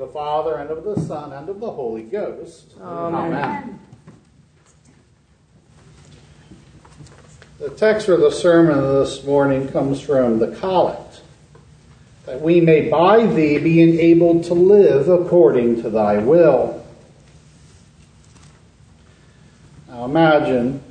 Father, and of the Son, and of the Holy Ghost. Amen. Amen. The text for the sermon this morning comes from the Collect, that we may by thee be enabled to live according to thy will. Now imagine,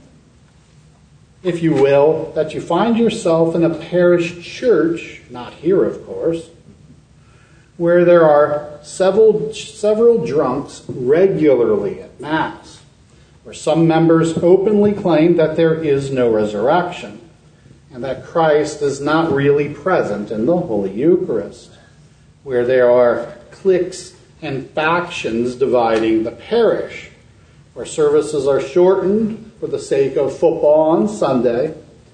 if you will, that you find yourself in a parish church, not here of course, where there are several drunks regularly at Mass, where some members openly claim that there is no resurrection, and that Christ is not really present in the Holy Eucharist, where there are cliques and factions dividing the parish, where services are shortened for the sake of football on Sunday.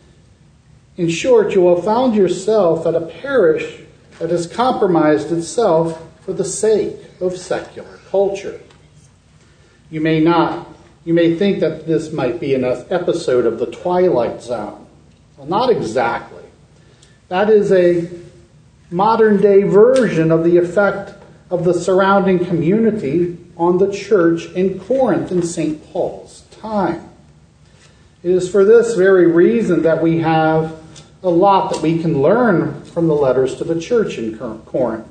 In short, you will find yourself at a parish that has compromised itself for the sake of secular culture. You may think that this might be an episode of The Twilight Zone. Well, not exactly. That is a modern-day version of the effect of the surrounding community on the church in Corinth in St. Paul's time. It is for this very reason that we have a lot that we can learn from the letters to the church in Corinth.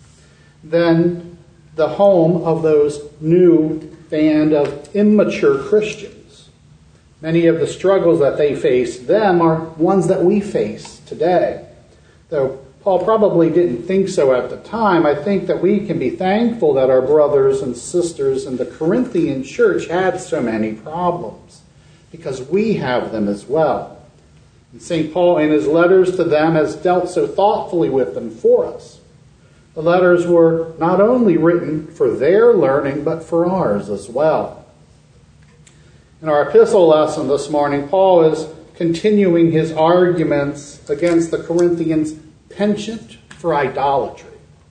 Then the home of those new band of immature Christians. Many of the struggles that they faced then are ones that we face today. Though Paul probably didn't think so at the time, I think that we can be thankful that our brothers and sisters in the Corinthian church had so many problems, because we have them as well. And St. Paul, in his letters to them, has dealt so thoughtfully with them for us. The letters were not only written for their learning, but for ours as well. In our epistle lesson this morning, Paul is continuing his arguments against the Corinthians' penchant for idolatry.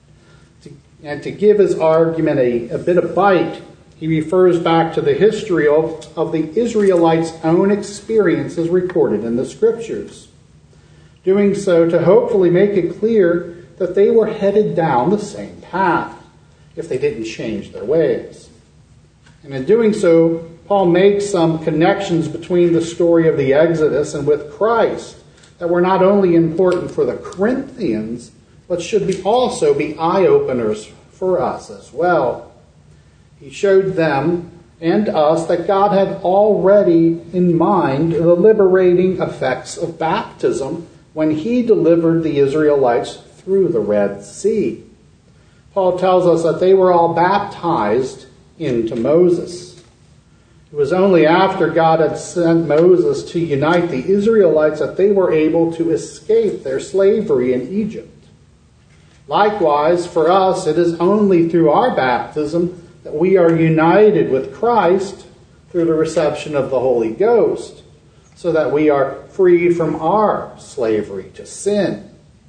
And to give his argument a bit of bite, he refers back to the history of the Israelites' own experiences recorded in the Scriptures, doing so to hopefully make it clear that they were headed down the same path if they didn't change their ways. And in doing so, Paul makes some connections between the story of the Exodus and with Christ that were not only important for the Corinthians, but should also be eye-openers for us as well. He showed them and us that God had already in mind the liberating effects of baptism when he delivered the Israelites through the Red Sea. Paul tells us that they were all baptized into Moses. It was only after God had sent Moses to unite the Israelites that they were able to escape their slavery in Egypt. Likewise, for us, it is only through our baptism that we are united with Christ through the reception of the Holy Ghost, so that we are freed from our slavery to sin.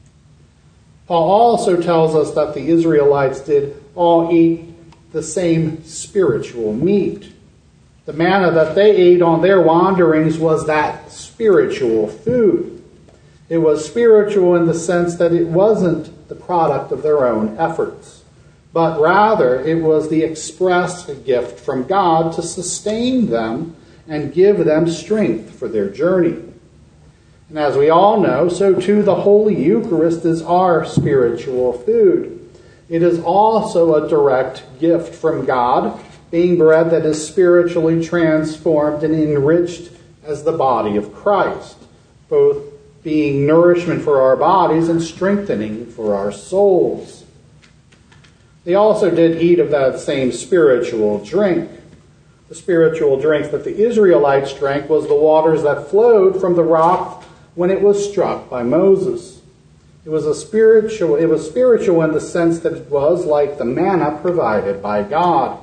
Paul also tells us that the Israelites did all eat the same spiritual meat. The manna that they ate on their wanderings was that spiritual food. It was spiritual in the sense that it wasn't the product of their own efforts, but rather it was the express gift from God to sustain them and give them strength for their journey. And as we all know, so too the Holy Eucharist is our spiritual food. It is also a direct gift from God, being bread that is spiritually transformed and enriched as the body of Christ, both being nourishment for our bodies and strengthening for our souls. They also did eat of that same spiritual drink. The spiritual drink that the Israelites drank was the waters that flowed from the rock when it was struck by Moses. It was spiritual in the sense that it was like the manna provided by God.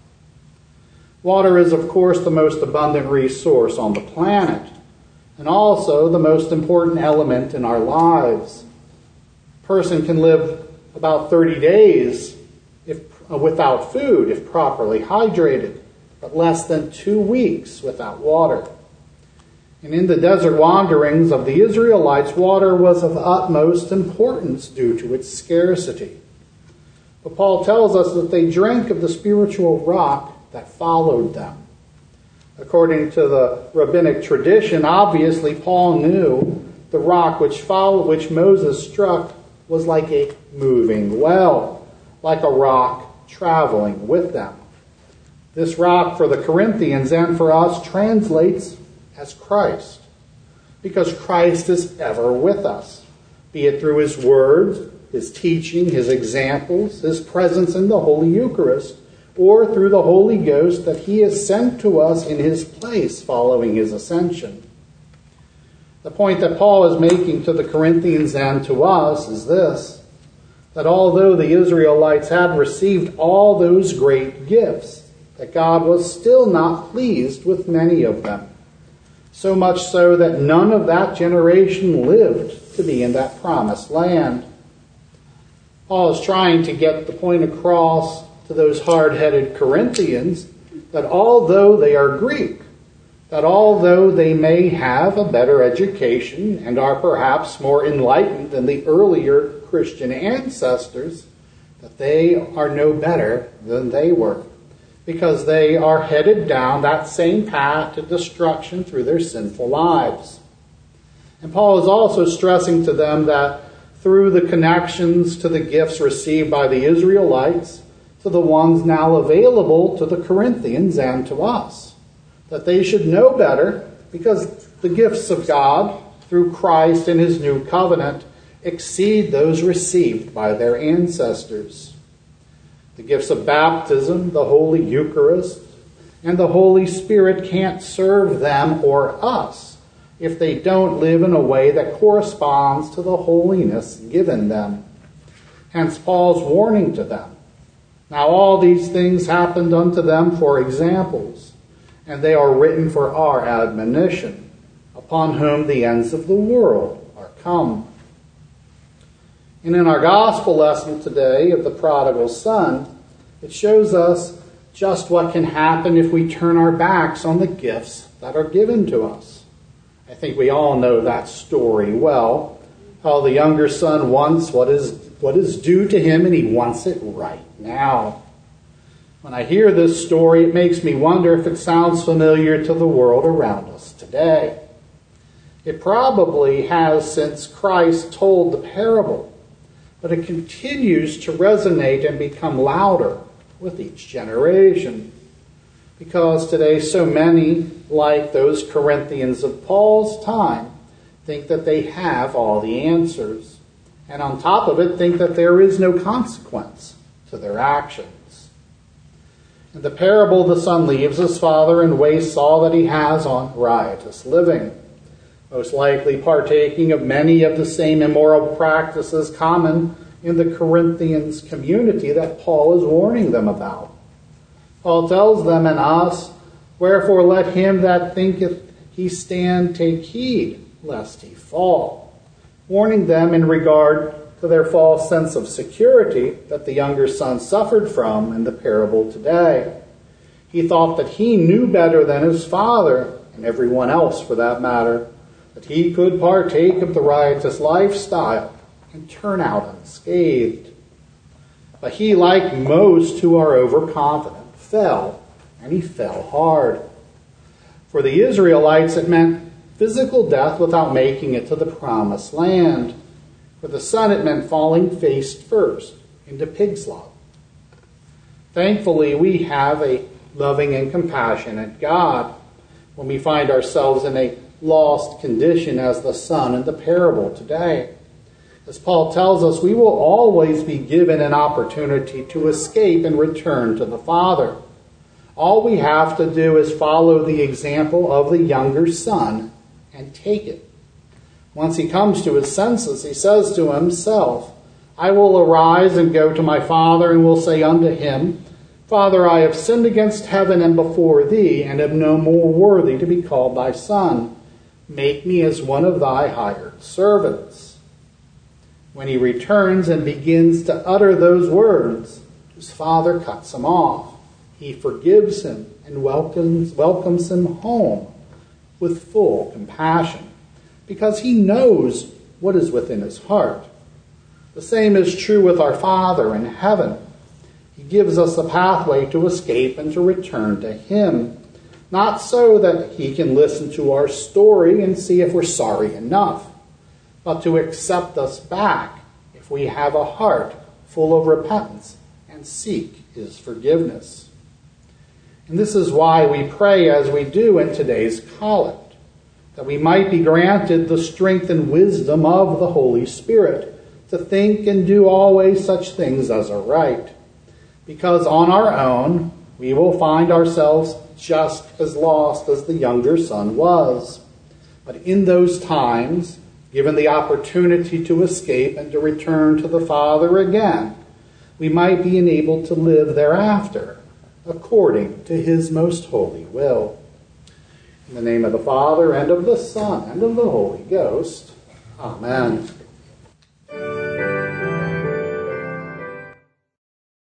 Water is, of course, the most abundant resource on the planet, and also the most important element in our lives. A person can live about 30 days without food if properly hydrated, but less than 2 weeks without water. And in the desert wanderings of the Israelites, water was of utmost importance due to its scarcity. But Paul tells us that they drank of the spiritual rock that followed them. According to the rabbinic tradition, obviously Paul knew the rock which Moses struck was like a moving well, like a rock traveling with them. This rock for the Corinthians and for us translates as Christ, because Christ is ever with us, be it through his words, his teaching, his examples, his presence in the Holy Eucharist, or through the Holy Ghost that he has sent to us in his place following his ascension. The point that Paul is making to the Corinthians and to us is this, that although the Israelites had received all those great gifts, that God was still not pleased with many of them. So much so that none of that generation lived to be in that promised land. Paul is trying to get the point across to those hard-headed Corinthians that although they are Greek, that although they may have a better education and are perhaps more enlightened than the earlier Christian ancestors, that they are no better than they were, because they are headed down that same path to destruction through their sinful lives. And Paul is also stressing to them that through the connections to the gifts received by the Israelites, to the ones now available to the Corinthians and to us, that they should know better, because the gifts of God through Christ and his new covenant exceed those received by their ancestors. The gifts of baptism, the Holy Eucharist, and the Holy Spirit can't serve them or us if they don't live in a way that corresponds to the holiness given them. Hence Paul's warning to them. Now all these things happened unto them for examples, and they are written for our admonition, upon whom the ends of the world are come. And in our gospel lesson today of the prodigal son, it shows us just what can happen if we turn our backs on the gifts that are given to us. I think we all know that story well, how the younger son wants what is due to him, and he wants it right now. When I hear this story, it makes me wonder if it sounds familiar to the world around us today. It probably has since Christ told the parable, but it continues to resonate and become louder with each generation. Because today so many, like those Corinthians of Paul's time, think that they have all the answers, and on top of it think that there is no consequence to their actions. In the parable, the son leaves his father and wastes all that he has on riotous living, most likely partaking of many of the same immoral practices common in the Corinthians community that Paul is warning them about. Paul tells them and us, "Wherefore let him that thinketh he stand take heed, lest he fall," warning them in regard to their false sense of security that the younger son suffered from in the parable today. He thought that he knew better than his father, and everyone else for that matter, that he could partake of the riotous lifestyle and turn out unscathed. But he, like most who are overconfident, fell, and he fell hard. For the Israelites, it meant physical death without making it to the promised land. For the son, it meant falling face first into pig slop. Thankfully, we have a loving and compassionate God when we find ourselves in a lost condition as the son in the parable today. As Paul tells us, we will always be given an opportunity to escape and return to the Father. All we have to do is follow the example of the younger son and take it. Once he comes to his senses, he says to himself, "I will arise and go to my father, and will say unto him, Father, I have sinned against heaven and before thee, and am no more worthy to be called thy son. Make me as one of thy hired servants." When he returns and begins to utter those words, his father cuts him off. He forgives him and welcomes him home with full compassion, because he knows what is within his heart. The same is true with our Father in heaven, He gives us a pathway to escape and to return to him, not so that he can listen to our story and see if we're sorry enough, but to accept us back if we have a heart full of repentance and seek his forgiveness. And this is why we pray as we do in today's collect, that we might be granted the strength and wisdom of the Holy Spirit to think and do always such things as are right. Because on our own, we will find ourselves just as lost as the younger son was. But in those times, given the opportunity to escape and to return to the Father again, we might be enabled to live thereafter, according to his most holy will. In the name of the Father, and of the Son, and of the Holy Ghost. Amen.